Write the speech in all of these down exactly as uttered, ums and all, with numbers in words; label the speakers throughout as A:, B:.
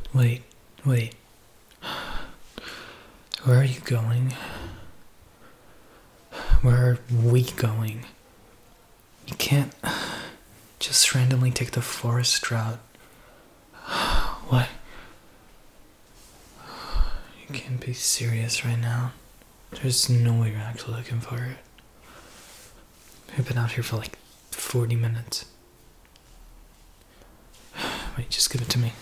A: Wait, wait. Where are you going? Where are we going? You can't just randomly take the forest route. What? You can't be serious right now. There's no way you're actually looking for it. We've been out here for like forty minutes. Wait, just give it to me.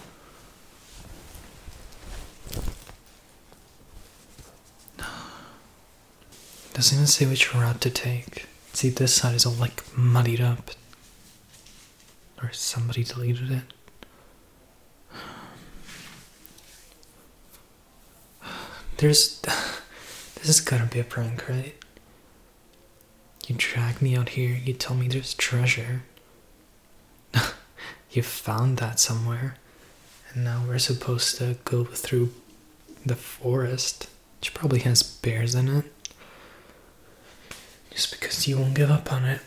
A: Doesn't even say which route to take. See, this side is all like muddied up. Or somebody deleted it. There's... This has gotta be a prank, right? You drag me out here, you tell me there's treasure. You found that somewhere. And now we're supposed to go through the forest, which probably has bears in it. Just because you won't give up on it.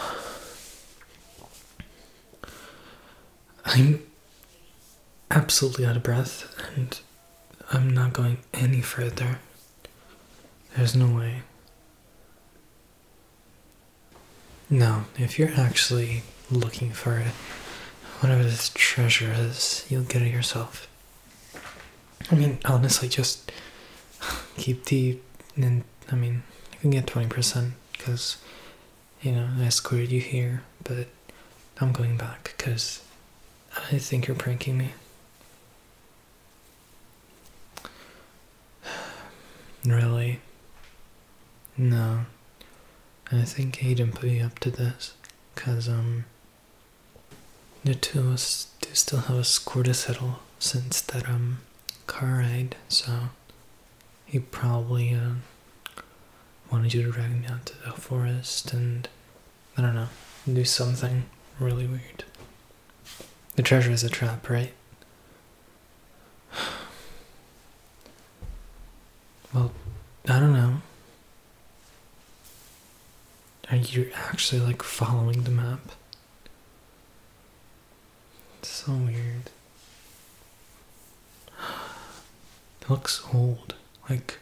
A: I'm absolutely out of breath, and I'm not going any further. There's no way. No, if you're actually looking for it, whatever this treasure is, you'll get it yourself. I mean, honestly, just keep the... And, I mean, you can get twenty percent, because, you know, I escorted you here, but I'm going back, because I think you're pranking me. Really? No. I think Aiden put you up to this, because, um, the two of us do still have a score to settle since that, um, car ride, so he probably, uh, wanted you to drag me out to the forest and, I don't know, do something really weird. The treasure is a trap, right? Well, I don't know. Are you actually, like, following the map? It's so weird. It looks old. Like...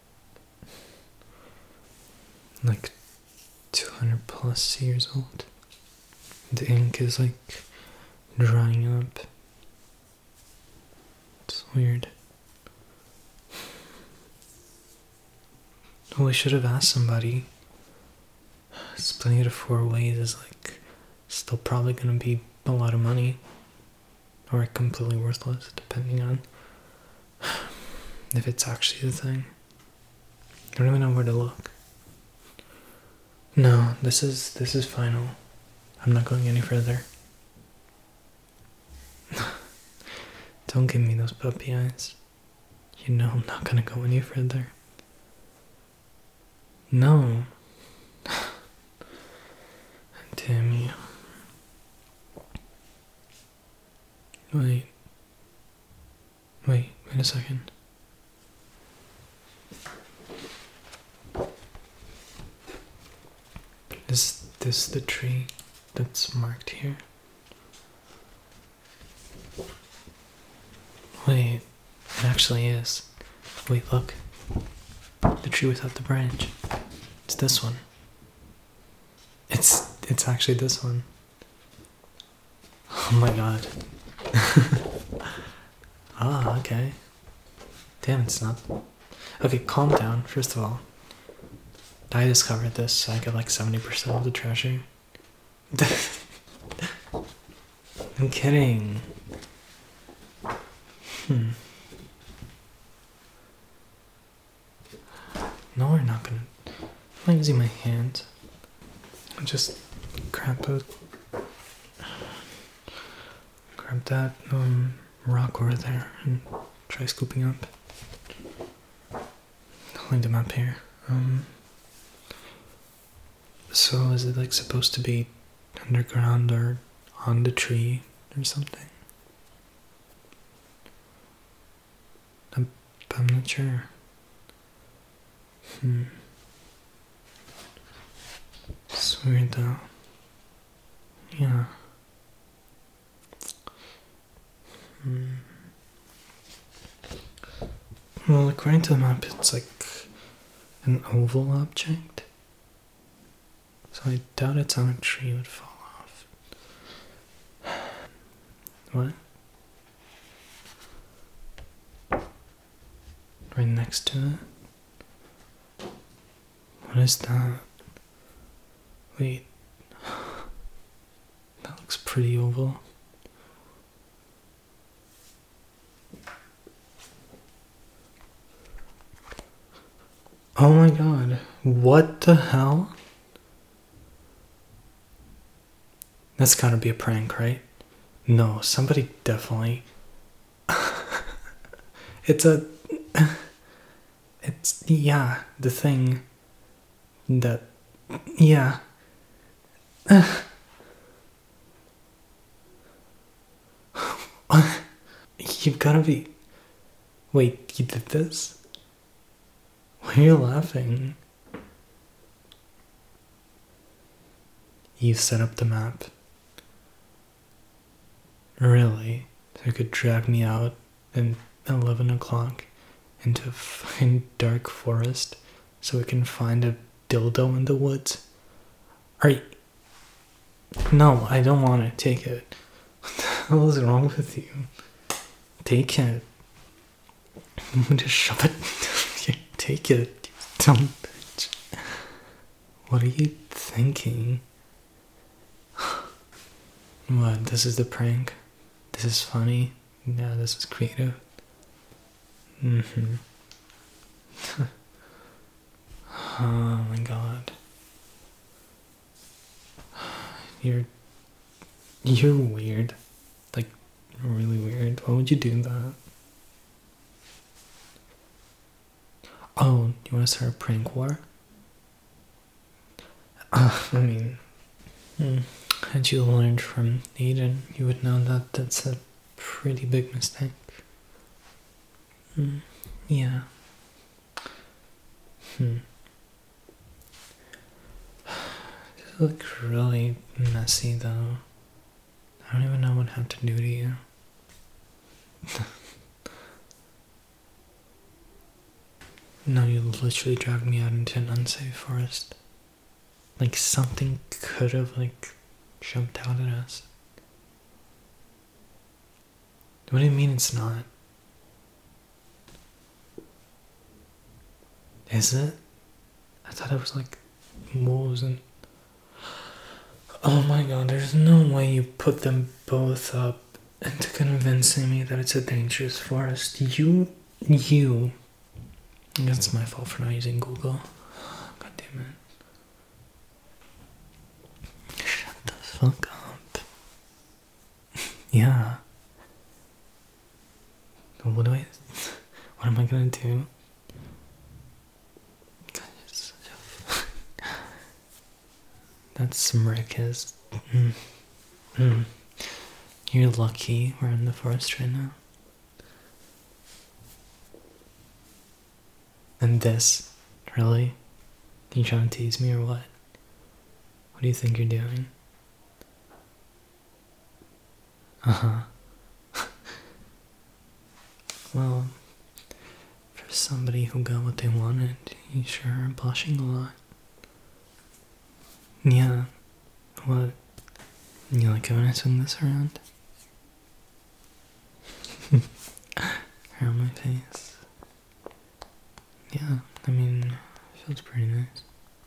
A: Like... two hundred plus years old. The ink is, like, drying up. It's weird. Well, we should have asked somebody. Splitting it to four ways is like still probably gonna be a lot of money, or completely worthless, depending on if it's actually the thing. I don't even know where to look. No, this is this is final. I'm not going any further. Don't give me those puppy eyes. You know I'm not gonna go any further. No. Damn you. Wait. Wait, wait a second. Is this the tree that's marked here? Wait, it actually is. Wait, look. The tree without the branch. It's this one. It's it's actually this one. Oh my god. Ah, okay. Damn, it's not. Okay, calm down, first of all. I discovered this, so I get like seventy percent of the treasure. I'm kidding. Hmm. No, we're not gonna. I'm not using my hand. I'll just grab a. Grab that um, rock over there and try scooping up. Holding them up here. Um. So is it like supposed to be underground or on the tree or something? I'm, I'm not sure. Hmm. It's weird though. Yeah. Hmm. Well, according to the map, it's like an oval object. So I doubt it's on a tree, it would fall off. What? Right next to it? What is that? Wait. That looks pretty oval. Oh my god. What the hell? That's gotta be a prank, right? No, somebody definitely. It's a. It's. Yeah, the thing. That. Yeah. You've gotta be. Wait, you did this? Why are you laughing? You set up the map. Really? So you could drag me out at eleven o'clock into a fucking dark forest so we can find a dildo in the woods? Are you... No, I don't want it. Take it. What the hell is wrong with you? Take it. Just shove it. Take it. Don't. What are you thinking? What? This is the prank? This is funny? Yeah, this is creative. Mm-hmm. Oh my god. You're... You're weird. Like, really weird. Why would you do that? Oh, you want to start a prank war? Uh, I mean... Hmm. Had you learned from Aiden, you would know that that's a pretty big mistake. Mm, yeah. Hmm. This looks really messy, though. I don't even know what I have to do to you. No, you literally dragged me out into an unsafe forest. Like something could have, like, jumped out at us. What do you mean it's not? Is it? I thought it was like wolves and... Oh my god, there's no way you put them both up into convincing me that it's a dangerous forest. You... You... I guess it's my fault for not using Google. God damn it. Shut the fuck up. Yeah. What do I... What am I gonna do? God, you're such a... That smirk is... Mm. Mm. You're lucky we're in the forest right now. And this, really? You trying to tease me or what? What do you think you're doing? Uh-huh. Well, for somebody who got what they wanted, you sure are blushing a lot. Yeah. What? You like it when I swing this around? Hair on my face. Yeah, I mean, it feels pretty nice.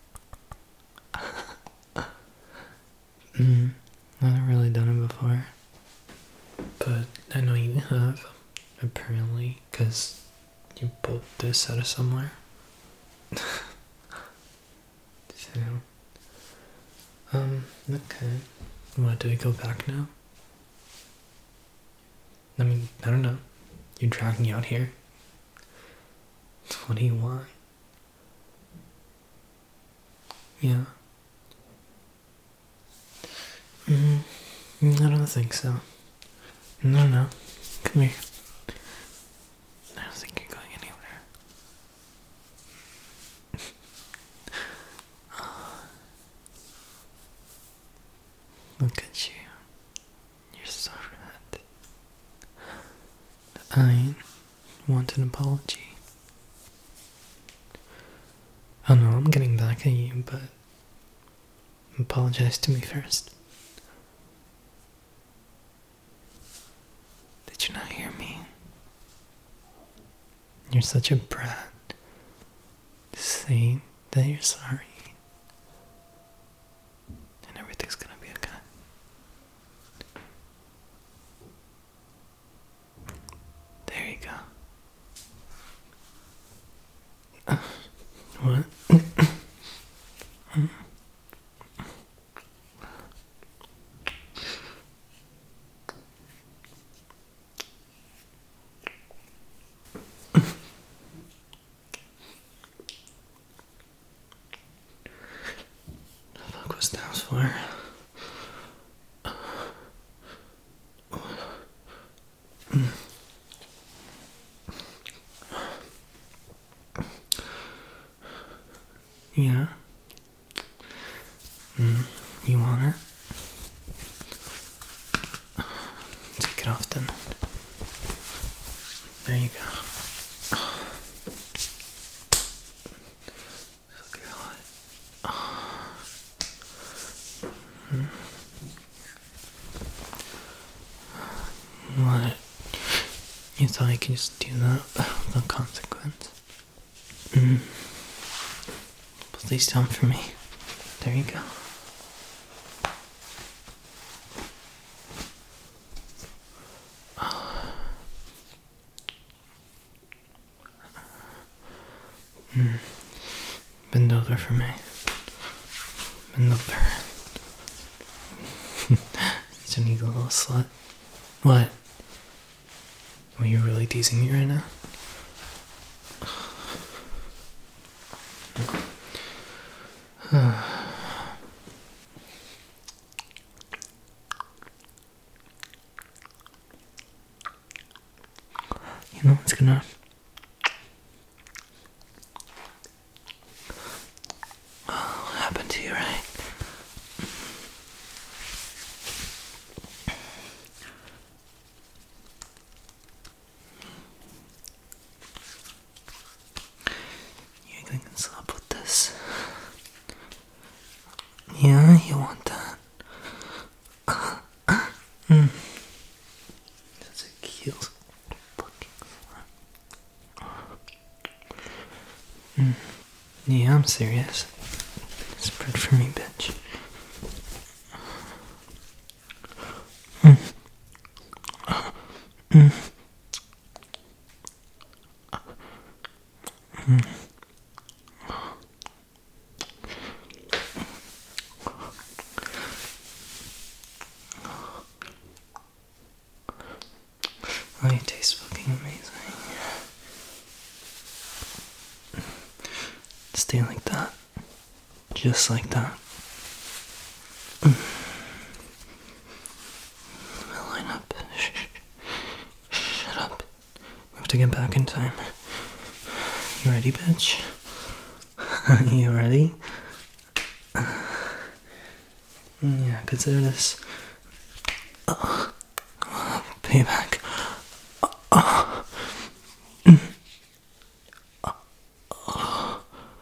A: mm, I haven't really done it before. But I know you have, apparently, because you pulled this out of somewhere. So, um, okay. What, do we go back now? I mean, I don't know. You dragged me out here. What do you want? Yeah. Mm, I don't think so. No, no. Come here. I don't think you're going anywhere. Look at you. You're so red. I want an apology. back at you, but apologize to me first. Did you not hear me? You're such a brat. Say that you're sorry. And everything's gonna be okay. There you go. What? Fuck was that for? Yeah. Mm, you want it? Take it off then. There you go. Look at mm. What? You thought I could just do that without consequence? Mm. Please down for me. There you go. Mm. Bend over for me. Bend over. Such an eagle little slut. What? Are you really teasing me right now? You know what's gonna happen to you, right? You think I can sleep with this? Yeah, you want that? mm. That's a cute fucking mm. Yeah, I'm serious. Spread for me, bitch. Mm. Mm. Mm. Oh, you taste fucking amazing. Stay like that. Just like that. Line up. Shh. Shut up. We have to get back in time. You ready, bitch? You ready? Yeah, consider this uh, uh, payback. Uh, uh, mm, uh, uh,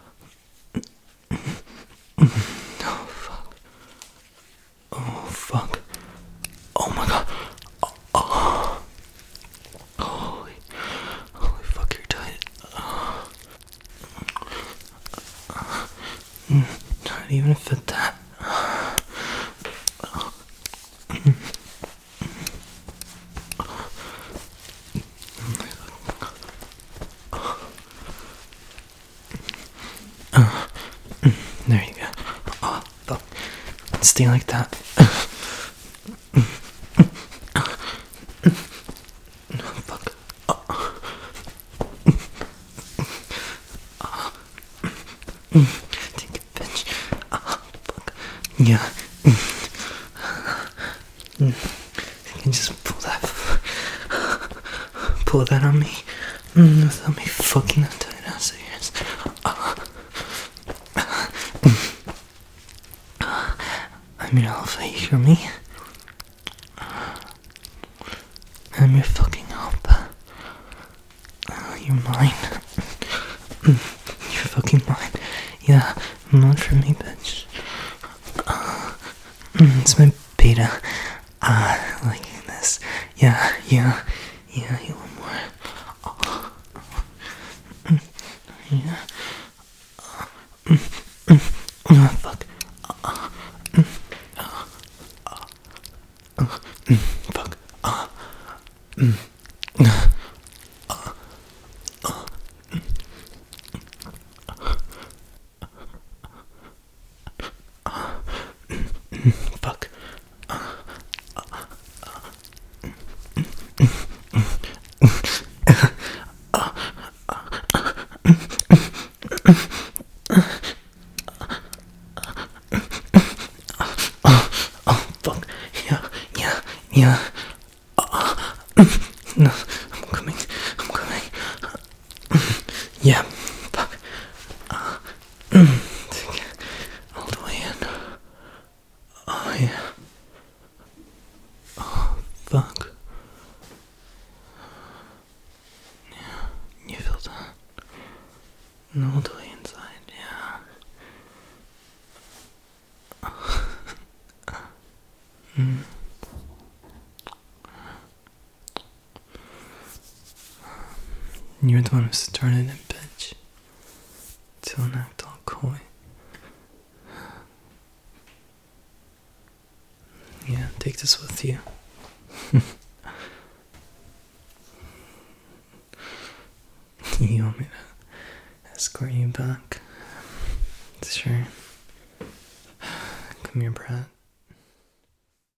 A: mm, oh fuck. Oh fuck. Oh my god. Oh, oh. Holy, holy fuck, you're tight. Uh, uh, mm, not even fit that. There you go. Oh, fuck. Stay like that. No, fuck. Oh. Take it, bitch. Oh, fuck. Yeah. You can just pull that. Pull that on me. Without me fucking that tight ass of yours. I'm your alpha, you hear me? I'm your fucking alpha. Uh, you're mine. You're fucking mine. Yeah, I'm for me, bitch. Uh, mm, it's my beta. Ah, uh, like this. Yeah, yeah, yeah, you want more. Uh, mm, yeah. Uh, mm, mm, oh, fuck. Uh, mm, uh, uh, uh, mm, fuck. Uh, mm, uh, uh, uh, mm, fuck. Oh, fuck. Yeah, yeah, yeah. Uh, no, I'm coming. I'm coming. Yeah, fuck. Uh, all the way in. Oh, yeah. Oh, fuck. Yeah, you feel that? And all the way inside, yeah. Mm. You're the one who started it, bitch. Don't act all coy. Yeah, take this with you. You want me to escort you back? Sure. Come here, Brett.